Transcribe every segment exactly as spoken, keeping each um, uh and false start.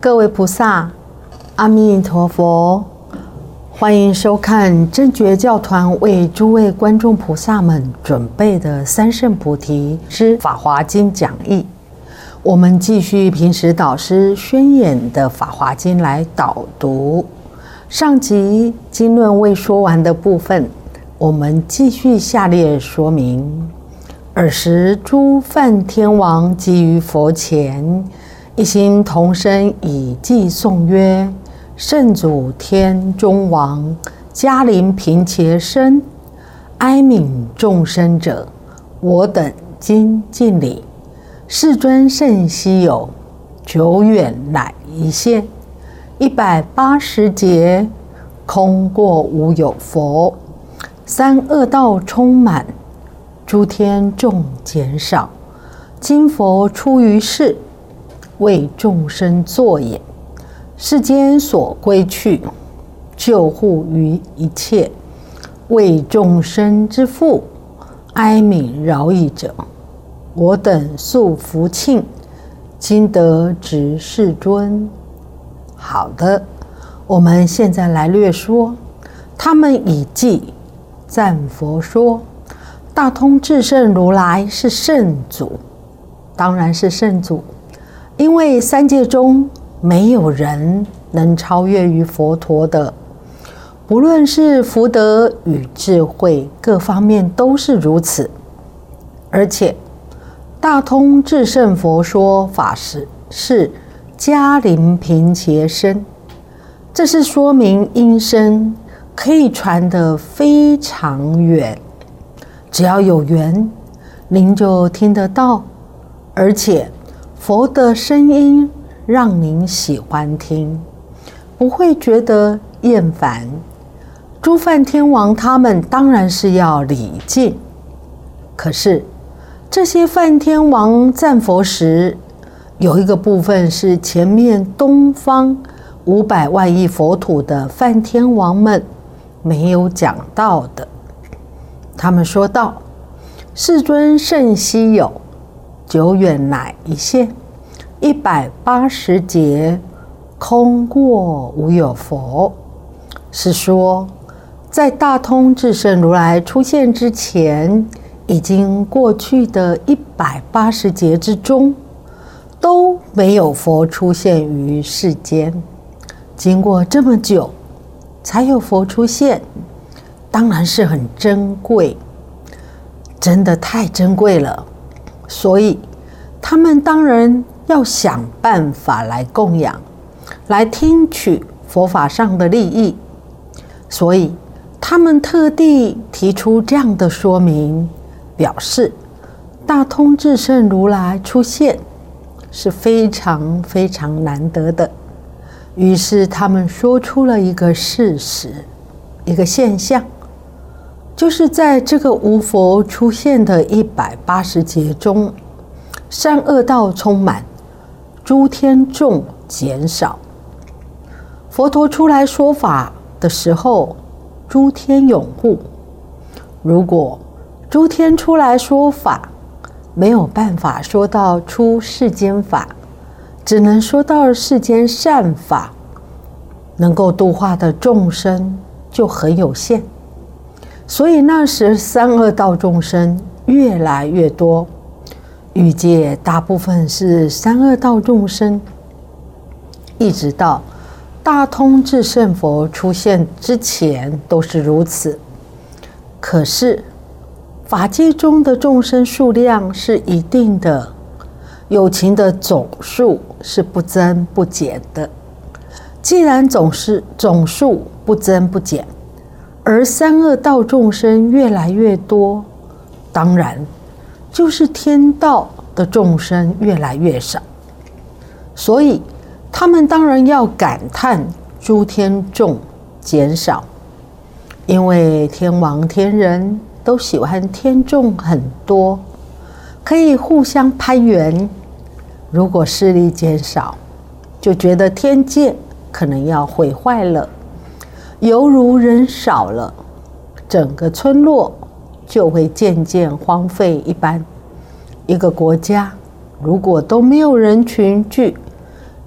各位菩萨，阿弥陀佛，欢迎收看真觉教团为诸位观众菩萨们准备的三圣菩提之法华经讲义。我们继续平时导师宣演的法华经来导读。上集经论未说完的部分，我们继续下列说明。尔时诸梵天王集于佛前，一心同声以偈颂曰：圣祖天中王，迦陵频伽身，哀悯众生者，我等今敬礼。世尊甚稀有，久远乃一现，一百八十劫，空过无有佛。三恶道充满，诸天众减少。今佛出于世，为众生作也。世间所归去，救护于一切，为众生之父，哀悯饶益者。我等素福庆，今得值世尊。好的，我们现在来略说。他们以偈赞佛说：大通智胜如来是圣祖，当然是圣祖，因为三界中没有人能超越于佛陀的，不论是福德与智慧各方面都是如此。而且大通智胜佛说法时是迦陵频伽身，这是说明音声可以传得非常远，只要有缘，您就听得到，而且佛的声音让您喜欢听，不会觉得厌烦。诸梵天王他们当然是要礼敬，可是这些梵天王赞佛时，有一个部分是前面东方五百万亿佛土的梵天王们没有讲到的。他们说道：世尊甚稀有，久远乃一现，一百八十劫，空过无有佛。是说在大通智胜如来出现之前，已经过去的一百八十劫之中，都没有佛出现于世间。经过这么久，才有佛出现，当然是很珍贵，真的太珍贵了。所以他们当然要想办法来供养，来听取佛法上的利益。所以他们特地提出这样的说明，表示大通智胜如来出现是非常非常难得的。于是他们说出了一个事实，一个现象，就是在这个无佛出现的一百八十劫中，三恶道充满，诸天众减少。佛陀出来说法的时候，诸天拥护。如果诸天出来说法，没有办法说到出世间法，只能说到世间善法，能够度化的众生就很有限。所以那时三恶道众生越来越多，欲界大部分是三恶道众生，一直到大通智胜佛出现之前都是如此。可是法界中的众生数量是一定的，有情的总数是不增不减的。既然总是总数不增不减，而三恶道众生越来越多，当然就是天道的众生越来越少。所以他们当然要感叹诸天众减少，因为天王天人都喜欢天众很多，可以互相攀援。如果势力减少，就觉得天界可能要毁坏了，犹如人少了，整个村落就会渐渐荒废一般。一个国家如果都没有人群聚，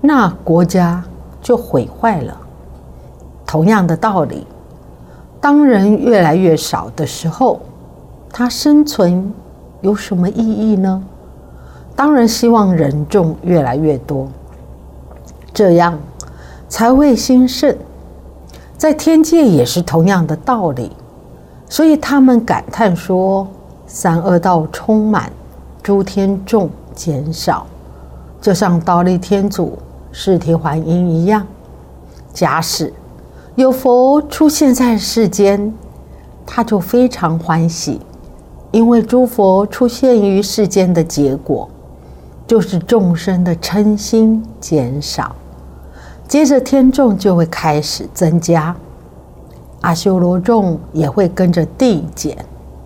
那国家就毁坏了。同样的道理，当人越来越少的时候，他生存有什么意义呢？当然希望人众越来越多，这样才会兴盛。在天界也是同样的道理，所以他们感叹说：三恶道充满，诸天众减少，就像忉利天祖释提桓因一样。假使有佛出现在世间，他就非常欢喜，因为诸佛出现于世间的结果，就是众生的嗔心减少，接着天众就会开始增加，阿修罗众也会跟着递减，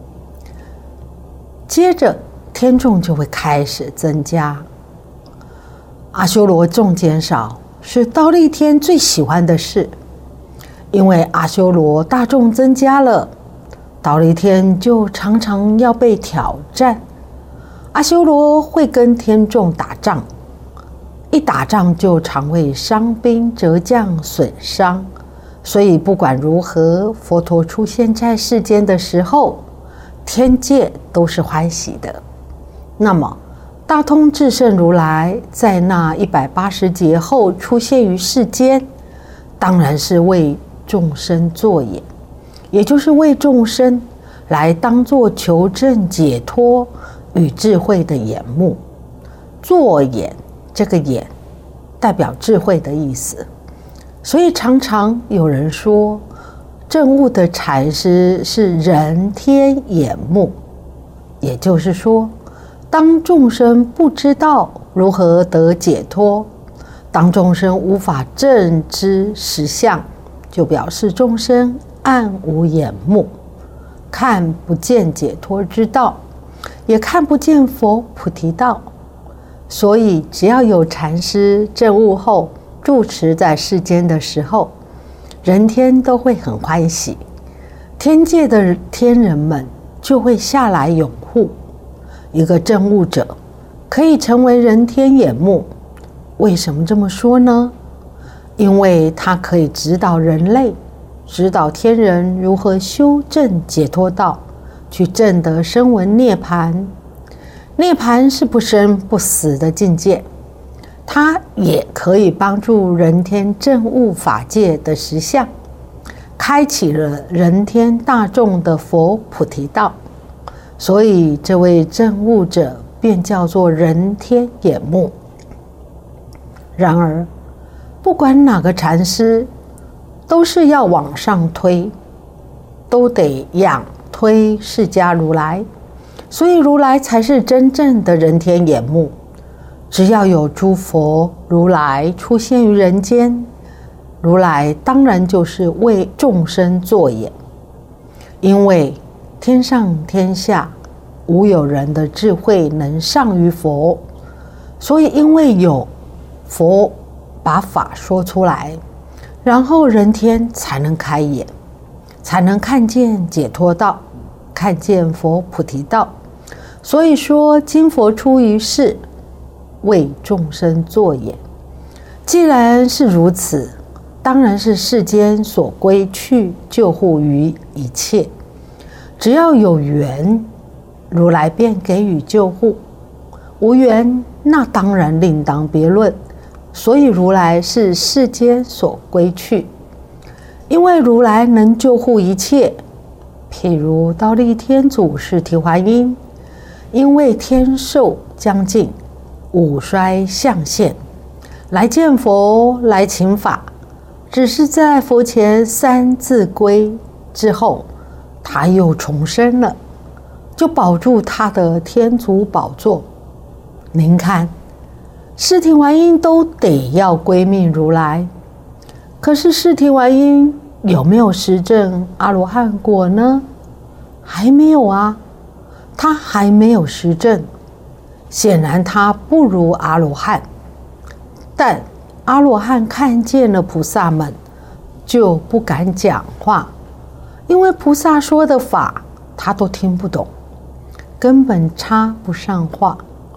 接着天众就会开始增加。阿修罗众减少是忉利天最喜欢的事，因为阿修罗大众增加了，忉利天就常常要被挑战。阿修罗会跟天众打仗，一打仗就常会伤兵折将损伤，所以不管如何，佛陀出现在世间的时候，天界都是欢喜的。那么大通智胜如来在那一百八十劫后出现于世间，当然是为众生作演，也就是为众生来当作求证解脱与智慧的眼目。作眼，这个眼代表智慧的意思，所以常常有人说证悟的禅师是人天眼目，也就是说，当众生不知道如何得解脱，当众生无法证知实相，就表示众生暗无眼目，看不见解脱之道，也看不见佛菩提道。所以只要有禅师证悟后住持在世间的时候，人天都会很欢喜，天界的天人们就会下来拥护。一个证悟者可以成为人天眼目，为什么这么说呢？因为他可以指导人类，指导天人如何修正解脱道，去证得声闻涅槃。涅槃是不生不死的境界，它也可以帮助人天证悟法界的实相，开启了人天大众的佛菩提道。所以这位证悟者便叫做人天眼目。然而不管哪个禅师都是要往上推，都得仰推释迦如来，所以如来才是真正的人天眼目。只要有诸佛如来出现于人间，如来当然就是为众生作演，因为天上天下无有人的智慧能上于佛，所以因为有佛把法说出来，然后人天才能开眼，才能看见解脱道，看见佛菩提道。所以说今佛出于世，为众生作演。既然是如此，当然是世间所归去救护于一切，只要有缘，如来便给予救护；无缘，那当然另当别论。所以如来是世间所归去，因为如来能救护一切。譬如忉利天祖释提桓因，因为天寿将尽，五衰相现，来见佛，来请法，只是在佛前三字归之后，他又重生了，就保住他的天足宝座。您看，释提桓因都得要归命如来，可是释提桓因有没有实证阿罗汉果呢？还没有啊，他还没有实证，显然他不如阿罗汉。但阿罗汉看见了菩萨们，就不敢讲话，因为菩萨说的法他都听不懂，根本插不上话。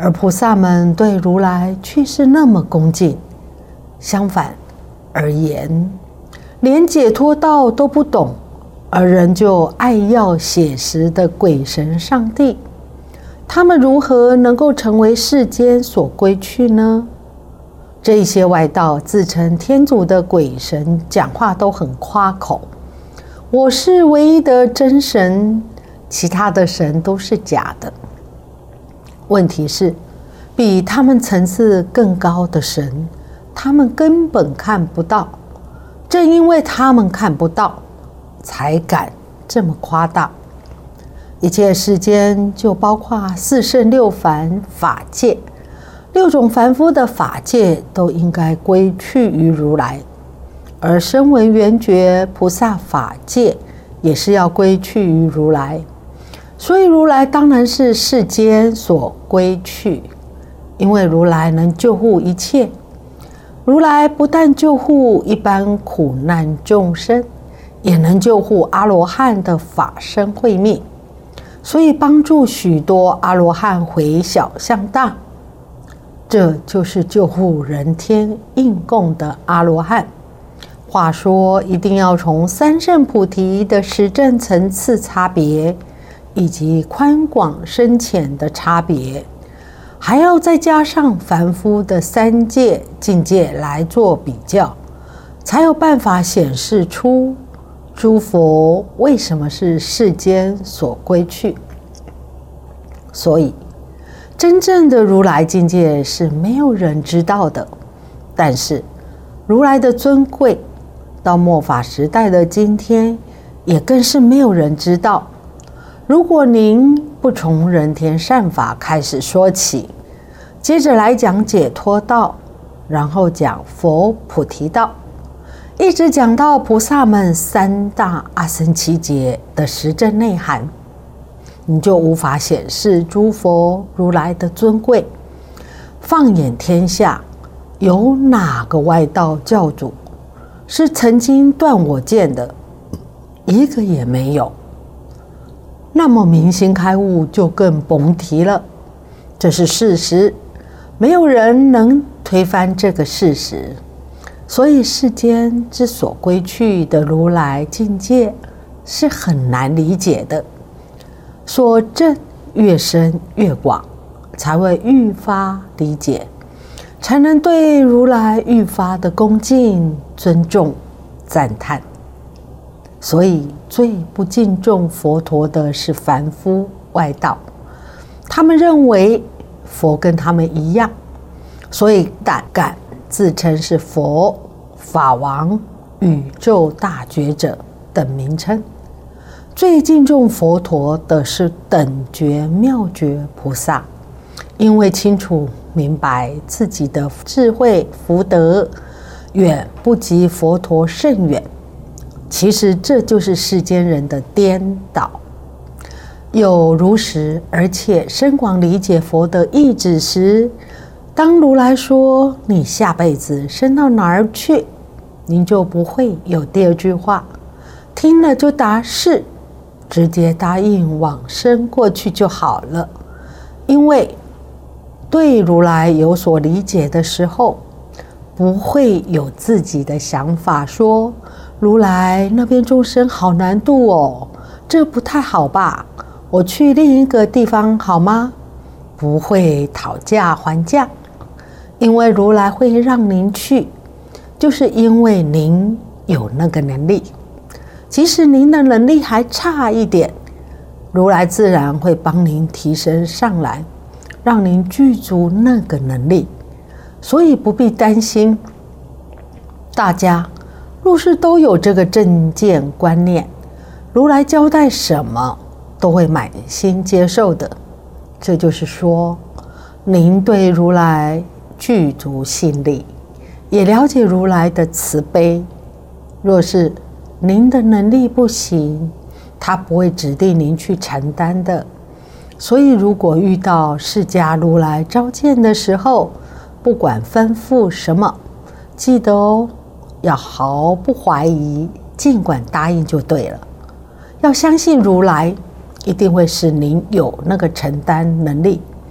而菩萨们对如来却是那么恭敬。相反而言，连解脱道都不懂，而仍旧爱要写实的鬼神上帝，他们如何能够成为世间所归去呢？这一些外道自称天主的鬼神，讲话都很夸口，我是唯一的真神，其他的神都是假的。问题是，比他们层次更高的神，他们根本看不到。正因为他们看不到，才敢这么夸大。一切世间就包括四圣六凡法界，六种凡夫的法界都应该归去于如来，而声闻缘觉菩萨法界也是要归去于如来。所以如来当然是世间所归去，因为如来能救护一切。如来不但救护一般苦难众生，也能救护阿罗汉的法身慧命，所以帮助许多阿罗汉回小向大。这就是救护人天应供的阿罗汉。话说，一定要从三圣菩提的实证层次差别，以及宽广深浅的差别，还要再加上凡夫的三界境界来做比较，才有办法显示出诸佛为什么是世间所归去。所以真正的如来境界是没有人知道的，但是如来的尊贵到末法时代的今天也更是没有人知道。如果您不从人天善法开始说起，接着来讲解脱道，然后讲佛菩提道，一直讲到菩萨们三大阿僧祇劫的实证内涵，你就无法显示诸佛如来的尊贵。放眼天下，有哪个外道教主是曾经断我见的？一个也没有。那么明心开悟就更甭提了，这是事实，没有人能推翻这个事实。所以世间之所归去的如来境界是很难理解的，所证越深越广，才会愈发理解，才能对如来愈发的恭敬、尊重、赞叹。所以最不敬重佛陀的是凡夫外道，他们认为佛跟他们一样，所以胆敢自称是佛、法王、宇宙大觉者等名称。最敬重佛陀的是等觉妙觉菩萨，因为清楚明白自己的智慧福德远不及佛陀甚远。其实这就是世间人的颠倒。有如实而且深广理解佛的意旨时，当如来说你下辈子生到哪儿去，您就不会有第二句话，听了就答是，直接答应往生过去就好了。因为对如来有所理解的时候，不会有自己的想法说，如来那边众生好难度哦，这不太好吧，我去另一个地方好吗？不会讨价还价，因为如来会让您去，就是因为您有那个能力。即使您的能力还差一点，如来自然会帮您提升上来，让您具足那个能力，所以不必担心。大家若是都有这个正见观念，如来交代什么都会满心接受的。这就是说，您对如来具足信力，也了解如来的慈悲。若是您的能力不行，他不会指定您去承担的。所以如果遇到释迦如来召见的时候，不管吩咐什么，记得哦，要毫不怀疑，尽管答应就对了。要相信如来一定会使您有那个承担能力。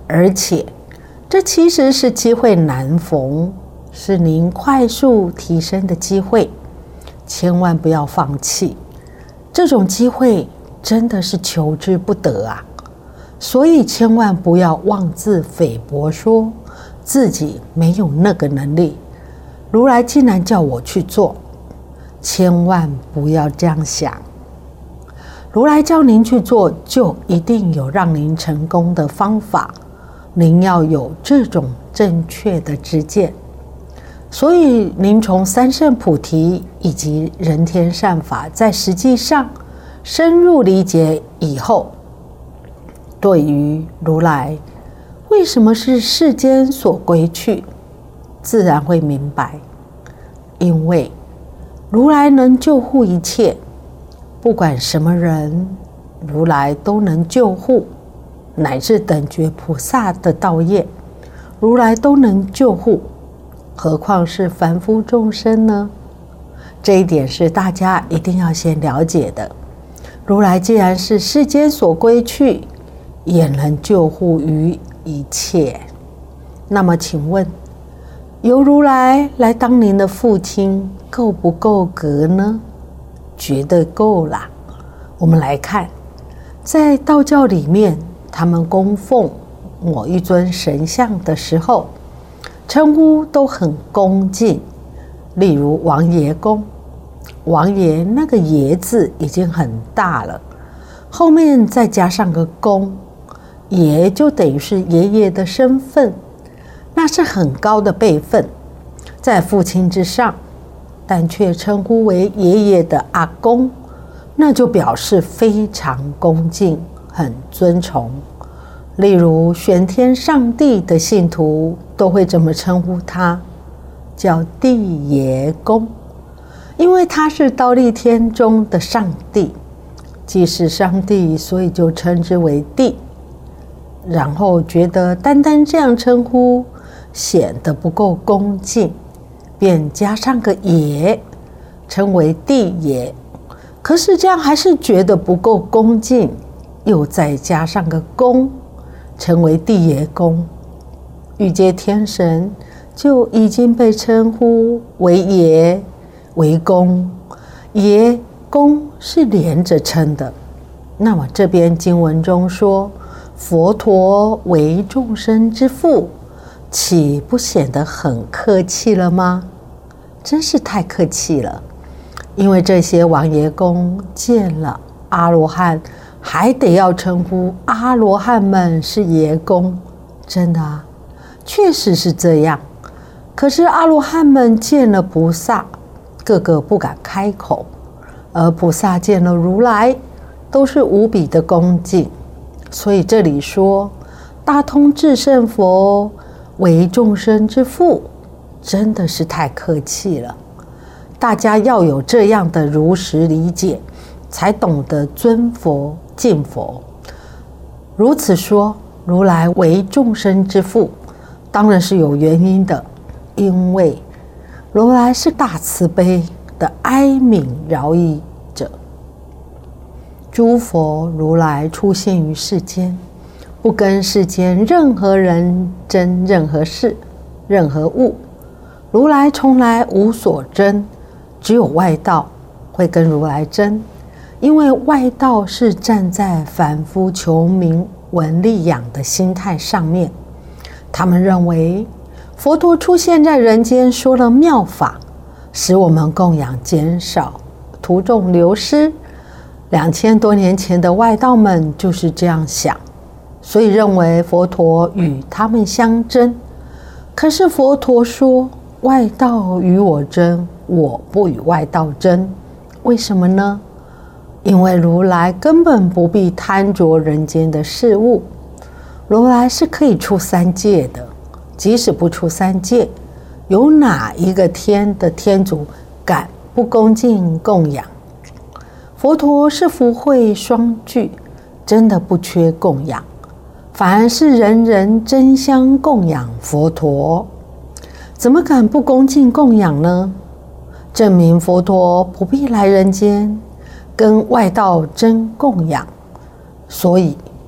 而且这其实是机会难逢，是您快速提升的机会，千万不要放弃。这种机会真的是求之不得啊！所以千万不要妄自菲薄，说自己没有那个能力。如来既然叫我去做，千万不要这样想。如来叫您去做，就一定有让您成功的方法，您要有这种正确的知见。所以您从三圣菩提以及人天善法，在实际上深入理解以后，对于如来为什么是世间所归去，自然会明白。因为如来能救护一切，不管什么人，如来都能救护，乃至等觉菩萨的道业，如来都能救护，何况是凡夫众生呢？这一点是大家一定要先了解的。如来既然是世间所归去，也能救护于一切。那么请问，由如来来当您的父亲，够不够格呢？绝对够啦。我们来看，在道教里面，他们供奉某一尊神像的时候，称呼都很恭敬。例如王爷公，王爷那个爷字已经很大了，后面再加上个公，爷就等于是爷爷的身份，那是很高的辈分，在父亲之上，但却称呼为爷爷的阿公，那就表示非常恭敬，很尊崇。例如玄天上帝的信徒都会这么称呼他，叫帝爷公，因为他是忉利天中的上帝，既是上帝，所以就称之为帝。然后觉得单单这样称呼显得不够恭敬，便加上个爷，称为帝爷。可是这样还是觉得不够恭敬，又再加上个公，成为帝爷公。欲界天神就已经被称呼为爷为公，爷公是连着称的。那么这边经文中说佛陀为众生之父，岂不显得很客气了吗？真是太客气了。因为这些王爷公见了阿罗汉，还得要称呼阿罗汉们是爷公。真的啊，确实是这样。可是阿罗汉们见了菩萨，个个不敢开口，而菩萨见了如来，都是无比的恭敬。所以这里说大通至圣佛为众生之父，真的是太客气了。大家要有这样的如实理解，才懂得尊佛敬佛。如此说如来为众生之父，当然是有原因的。因为如来是大慈悲的哀悯饶益者，诸佛如来出现于世间，不跟世间任何人争任何事任何物。如来从来无所争，只有外道会跟如来争，因为外道是站在凡夫求名闻利养的心态上面，他们认为佛陀出现在人间，说了妙法，使我们供养减少，徒众流失。两千多年前的外道们就是这样想，所以认为佛陀与他们相争。可是佛陀说，外道与我争，我不与外道争。为什么呢？因为如来根本不必贪着人间的事物，如来是可以出三界的。即使不出三界，有哪一个天的天主敢不恭敬供养？佛陀是福慧双具，真的不缺供养，反而是人人争相供养佛陀。怎么敢不恭敬供养呢？证明佛陀不必来人间跟外道争供养。所以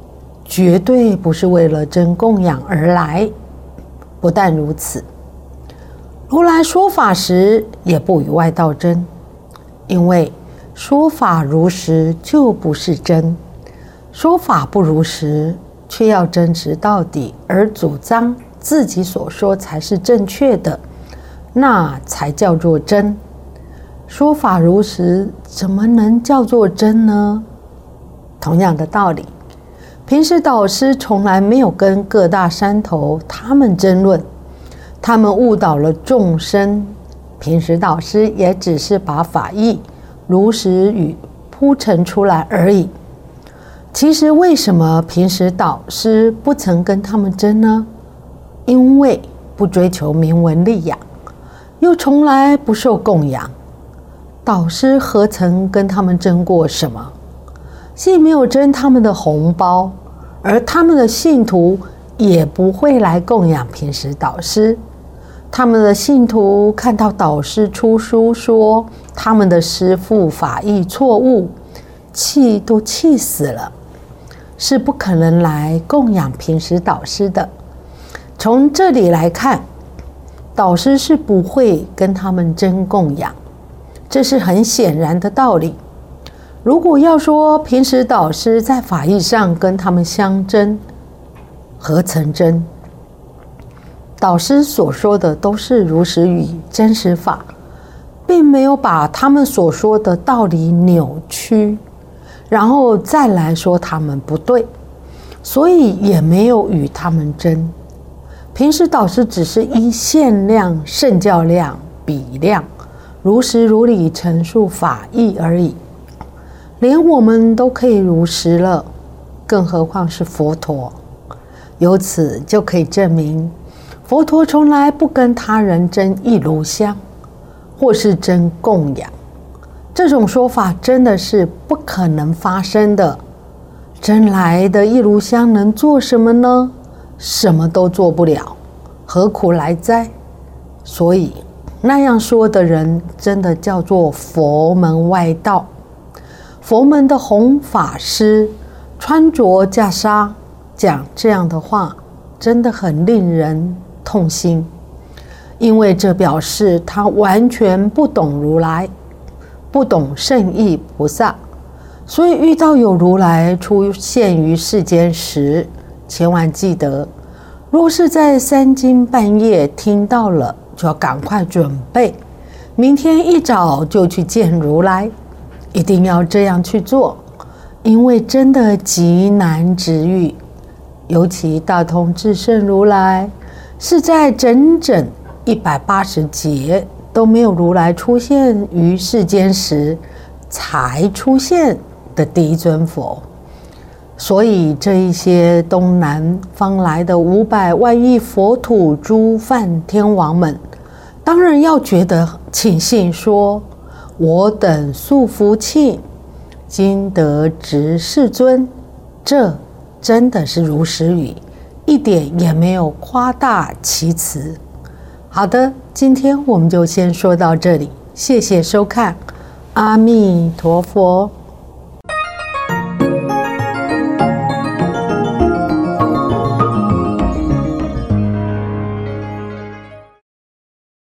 绝对不是为了真供养而来。不但如此，如来说法时也不与外道争，因为说法如实就不是真，说法不如实却要争执到底，而主张自己所说才是正确的，那才叫做真。说法如实怎么能叫做真呢？同样的道理，平时导师从来没有跟各大山头他们争论，他们误导了众生，平时导师也只是把法义如实语铺陈出来而已。其实为什么平时导师不曾跟他们争呢？因为不追求名闻利养，又从来不受供养，导师何曾跟他们争过什么？既没有争他们的红包，而他们的信徒也不会来供养平时导师。他们的信徒看到导师出书说他们的师父法义错误，气都气死了，是不可能来供养平时导师的。从这里来看，导师是不会跟他们争供养，这是很显然的道理。如果要说平时导师在法义上跟他们相争，何曾争？导师所说的都是如实语真实法，并没有把他们所说的道理扭曲，然后再来说他们不对，所以也没有与他们争。平时导师只是依限量、圣教量、比量，如实如理陈述法义而已。连我们都可以如实了，更何况是佛陀？由此就可以证明，佛陀从来不跟他人争一炉香，或是争供养。这种说法真的是不可能发生的。争来的一炉香能做什么呢？什么都做不了，何苦来哉？所以那样说的人，真的叫做佛门外道。佛门的弘法师穿着袈裟讲这样的话，真的很令人痛心，因为这表示他完全不懂如来，不懂圣意菩萨。所以遇到有如来出现于世间时，千万记得，若是在三更半夜听到了，就要赶快准备，明天一早就去见如来。一定要这样去做，因为真的极难值遇。尤其大通至圣如来是在整整一百八十劫都没有如来出现于世间时才出现的第一尊佛，所以这一些东南方来的五百万亿佛土诸梵天王们，当然要觉得庆幸说，我等素福庆，今得值世尊，这真的是如实语，一点也没有夸大其词。好的，今天我们就先说到这里，谢谢收看，阿弥陀佛。